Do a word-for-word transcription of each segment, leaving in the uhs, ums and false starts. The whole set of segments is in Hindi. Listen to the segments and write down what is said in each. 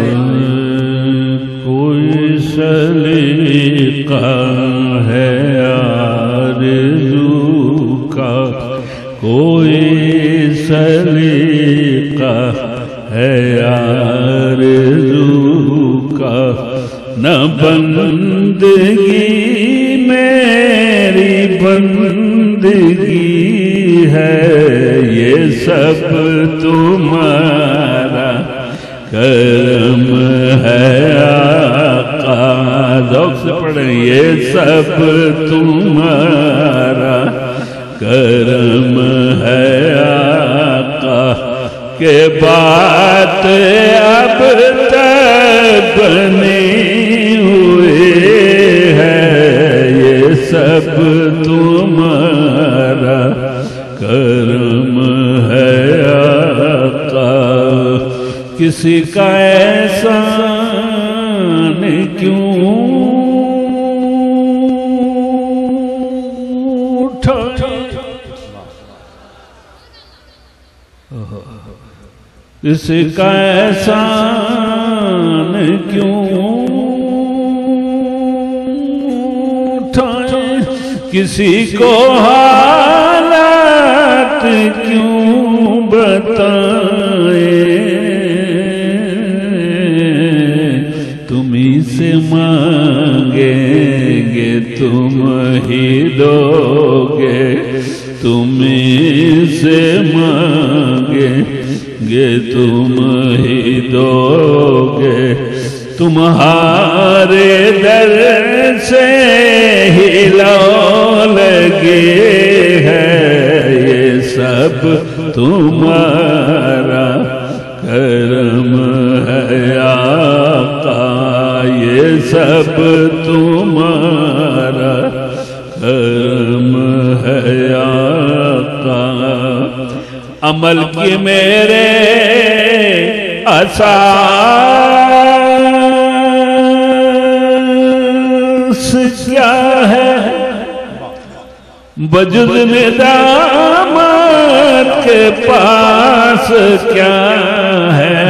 कोई सलीका है आरज़ू का, कोई सलीका है आरज़ू का, न बंदगी मेरी बंदगी है, ये सब तुम्हारा करम है आका। ज़ौक़ से पढ़ें, ये सब तुम्हारा करम है आका, के बात अब तक बनी हुई है, ये सब तुम्हारा करम है आका। किसी का एहसान क्यों उठाए, किसी का एहसान क्यों उठाए, किसी को हालात क्यों बताए, तुम्हीं से मांगेंगे तुम ही दोगे, तुम्हीं से मांगेंगे तुम ही दोगे, तुम्हारे दर से ही लो लगे है, ये सब तुम्हारा करम है आका, ये सब तुम्हारा करम है आका। अमल की मेरे असास क्या है, वजुद निदामत के पास क्या है,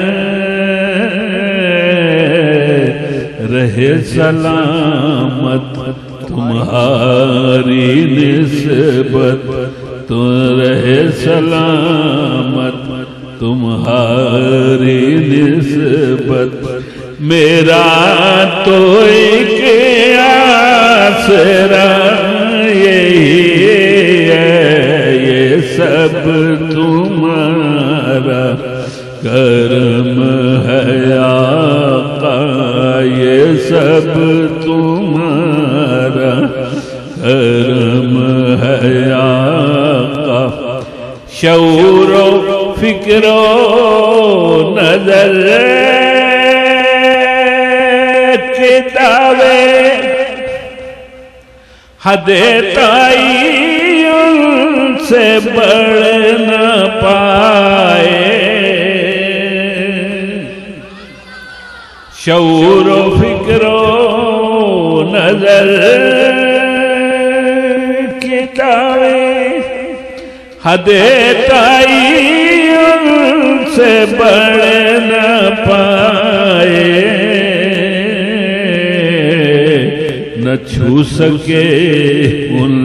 रहे सलामत तुम्हारी निस्बत, तो रहे सलामत तुम्हारी निस्बत, मेरा तो एक आसरा यही है, ये सब तुम्हारा करम है आका, ये सब तुम्हारा करम है आका। शऊरो फिक्रो नजर के दावे हदे ताई उनसे बढ़ न पाए, शऊरो फिक्रो नजर के दावे हदे ताई उनसे बढ़ न पाए, न छू सके उन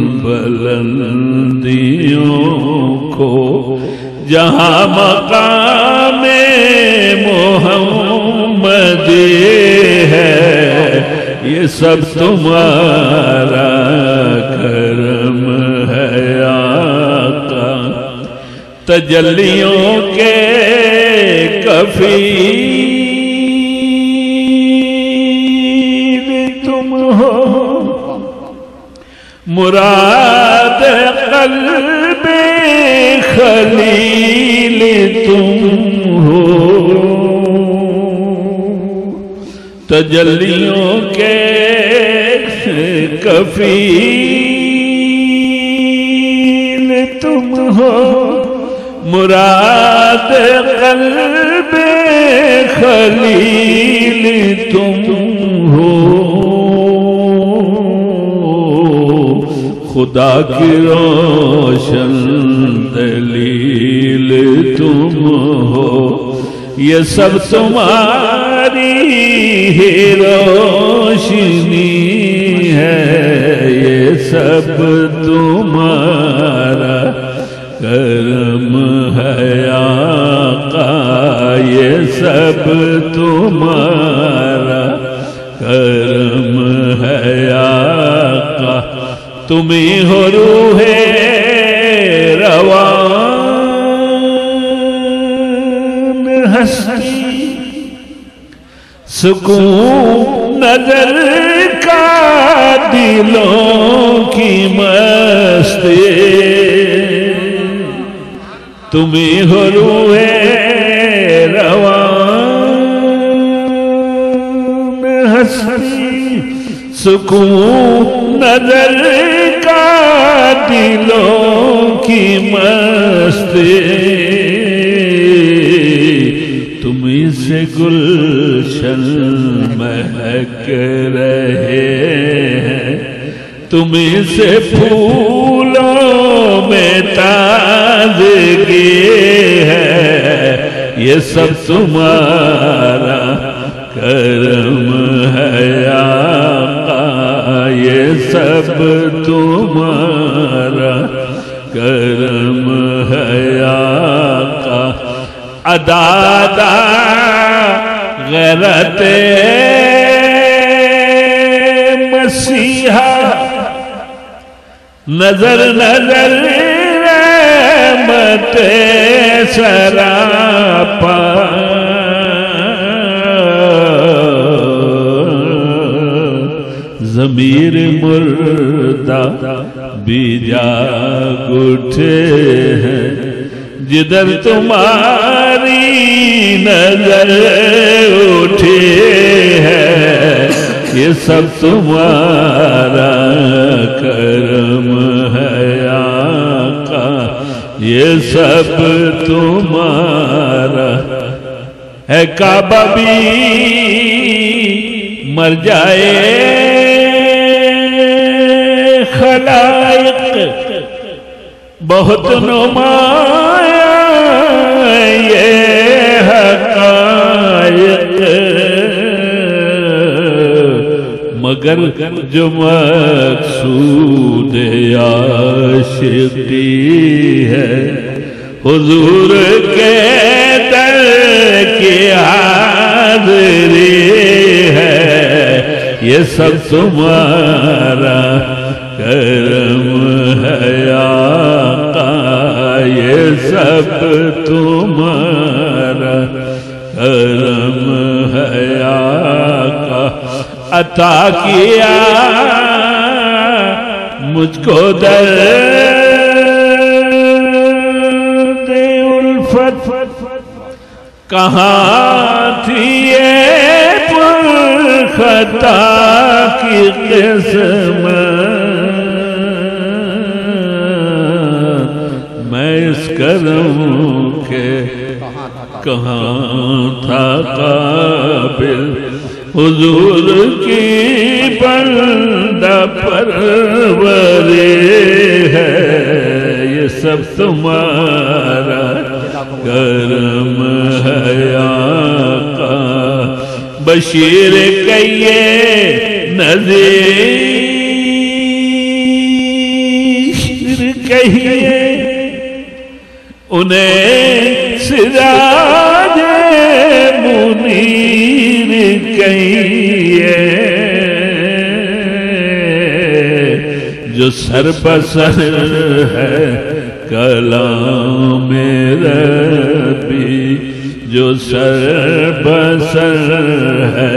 बुलंदियों को जहाँ मकाम मोहम्मदी है, ये सब तुम्हारा करम है आका। तजल्लियों के कफील तुम हो, मुराद क़ल्बे खलील तुम हो, तजल्लियों के कफील तुम हो, मुराद क़ल्बे खलील तुम हो, खुदा की रोशन दलील तुम हो, ये सब तुम्हारी ही रोशनी है, ये सब तुम्हारा करम है आका, ये सब तुम्हारा करम है आका। तुम्ही हो रूहे रवान हस्ती, सुकून नजर का दिलों की मस्ती। तुम्ही हो रूहे रवान हस्ती, सुकून नजर का दिलों की मस्ती। तुम्ही से गुलशन महक रहे हैं, तुम्ही से फूलों में ताजगी है, ये सब तुम्हारा करम है आका, ये सब तुम्हारा करम है आका। अदादा गैरते मसीहा, नजर नजर रहमते सरापा। ज़मीर मुर्दा भी जाग उठे हैं, जिधर तुम्हारी नजर उठी है, ये सब तुम्हारा करम है आका, ये सब तुम्हारा है। काबा भी मर जाए खलाइक, बहुत नुमाया ये हक़ाइक़, मगर जो मक़सूद आशिक़ी है, हुजूर के दर की हाज़िरी है, ये सब तुम्हारा करम है आका, ये सब तुम्हारा करम है आका। अता किया मुझको दर्द उल्फत, कहाँ थी ये पुरखता की किस्मत, मैं इस करम के कहाँ था काबिल, हुजूर की बंदा परवरे है, ये सब तुम्हारा करम है आका। बशीर कहिए नज़ीर कहिए, उन्हें सिराज मुनीर कहिए, जो सर बसर है कलाम रब्बी, जो सर बसर है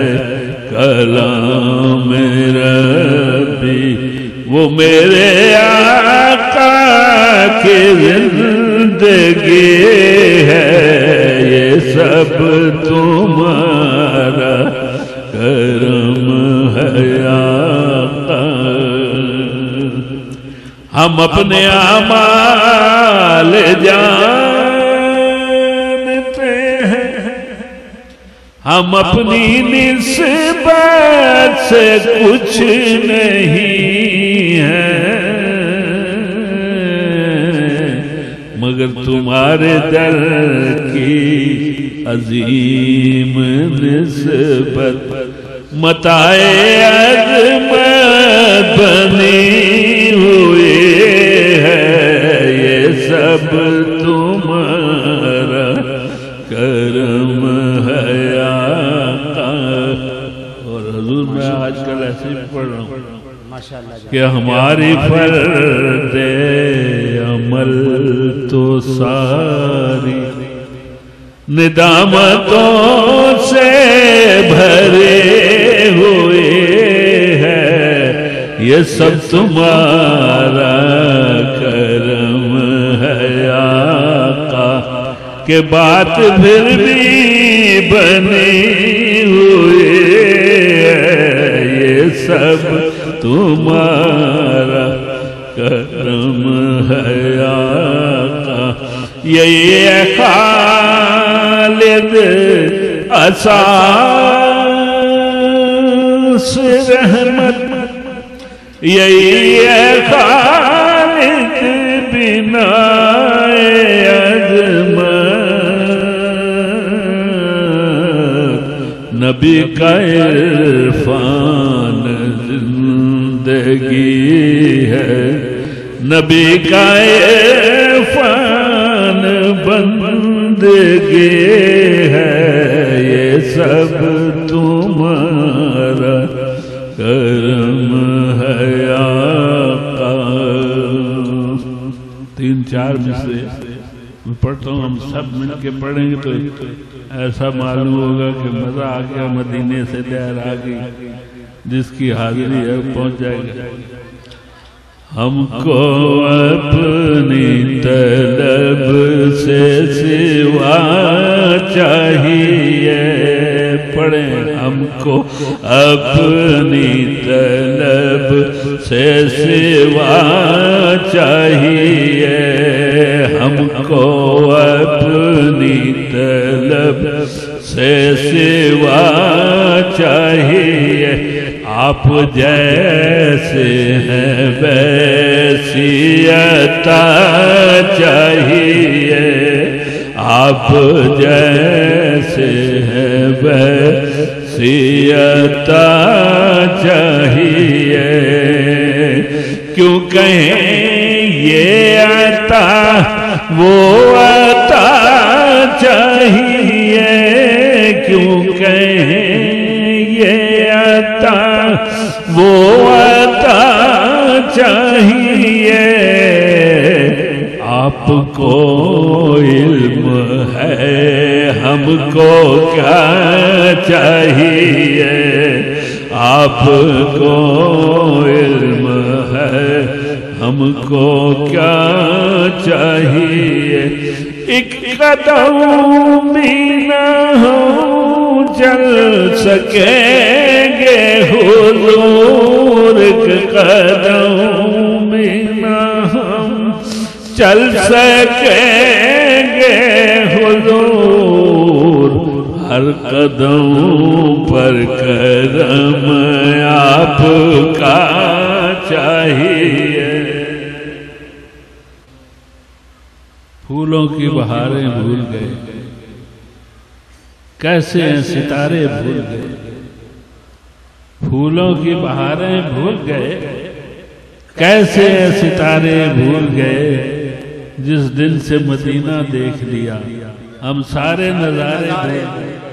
कलाम रब्बी, वो मेरे आका की जिंदगी है, ये सब तुम्हारा करम है आका। हम अपने आमाल जानते हैं, हम अपनी निस्बत से कुछ नहीं है, मगर तुम्हारे दर की अजीम निस्बत मताए अज़मत बनी हुई है। ये सब तुम्हारा करम है आका। और हुजूर मैं आजकल ऐसे ही पढ़ रहा हूँ कि हमारी फर्द अमल तो सारी निदामतों से भरे हुए है। ये सब तुम्हारा करम है आका। के बात फिर भी बनी हुई है। ये सब तुम्हारा करम है आका। यही है खालिद असास रहमत। यही है खालिद बिनाए अज़मत। नबी का इरफान जिंदगी है। नबी का इरफान बंदगी है। ये सब तुम्हारा करम है आका। तीन चार मिसरे मैं पढ़ता हूँ, हम सब मिलके पढ़ेंगे तो ऐसा मालूम होगा कि मजा आ गया, मदीने से लहर आ गई, जिसकी हाजिरी है पहुंच जाएगा। हमको अपनी तलब से सिवा चाहिए। पढ़े हमको अपनी तलब से सिवा चाहिए। हमको अपनी तलब से सिवा चाहिए। आप जैसे हैं वैसी अता चाहिए। आप जैसे हैं वैसी अता चाहिए। क्यों कहें ये अता वो अता चाहिए। क्यों कहें ये अता वो अता चाहिए। आपको इल्म है हमको क्या चाहिए। आपको इल्म है हमको क्या चाहिए। एक कदम भी न हो चल सकेंगे हुजूर के कदम में ना हम चल सकेंगे हुजूर। हर कदम पर करम आपका चाहिए। फूलों की बहारें भूल गए, कैसे हैं सितारे भूल गए। फूलों की बहारें भूल गए, कैसे हैं सितारे भूल गए। जिस दिल से मदीना देख लिया हम सारे नजारे भूल गए।